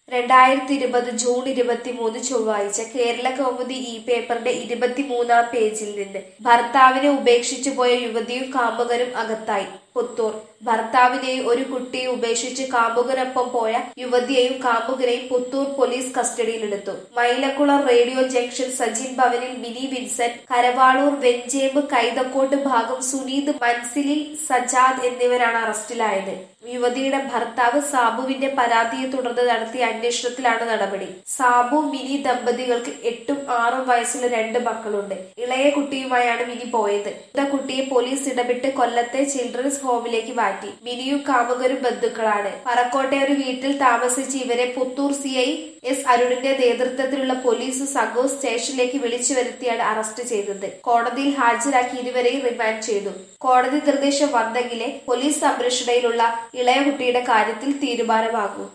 2020 June 23 ചൊവ്വാഴ്ച കേരള കൗമുദി ഈ പേപ്പറിന്റെ 23-ാം പേജിൽ നിന്ന് ഭർത്താവിനെ ഉപേക്ഷിച്ചു പോയ യുവതിയും കാമുകനും അകത്തായി. പുത്തൂർ ഭർത്താവിനെയും ഒരു കുട്ടിയെ ഉപേക്ഷിച്ച് കാമുകനൊപ്പം പോയ യുവതിയെയും കാമുകനെയും പുത്തൂർ പോലീസ് കസ്റ്റഡിയിലെടുത്തു. മൈലക്കുളം റേഡിയോ ജംഗ്ഷൻ സജിൻ ഭവനിൽ മിനി വിൻസെന്റ്, കരവാളൂർ വെഞ്ചേമ്പ് കൈതക്കോട്ട് ഭാഗം സുനീത്, മൻസിലിൽ സജാദ് എന്നിവരാണ് അറസ്റ്റിലായത്. യുവതിയുടെ ഭർത്താവ് സാബുവിന്റെ പരാതിയെ തുടർന്ന് നടത്തിയ അന്വേഷണത്തിലാണ് നടപടി. സാബു മിനി ദമ്പതികൾക്ക് 8ഉം 6ഉം വയസ്സുള്ള 2 മക്കളുണ്ട്. ഇളയ കുട്ടിയുമായാണ് മിനി പോയത്. കുട്ടിയെ പോലീസ് ഇടപെട്ട് കൊല്ലത്തെ ചിൽഡ്രൻസ് ഹോമിലേക്ക് മാറ്റി. മിനിയും കാമുകരും ബന്ധുക്കളാണ്. പറക്കോട്ടെ ഒരു വീട്ടിൽ താമസിച്ച് ഇവരെ പുത്തൂർ CI S അരുണിന്റെ നേതൃത്വത്തിലുള്ള പോലീസ് സംഘവും സ്റ്റേഷനിലേക്ക് വിളിച്ചു വരുത്തിയാണ് അറസ്റ്റ് ചെയ്തത്. കോടതിയിൽ ഹാജരാക്കി ഇരുവരെയും റിമാൻഡ് ചെയ്തു. കോടതി നിർദ്ദേശം വന്നെങ്കിലേ പോലീസ് സംരക്ഷണയിലുള്ള ഇളയ കുട്ടിയുടെ കാര്യത്തിൽ തീരുമാനമാകൂ.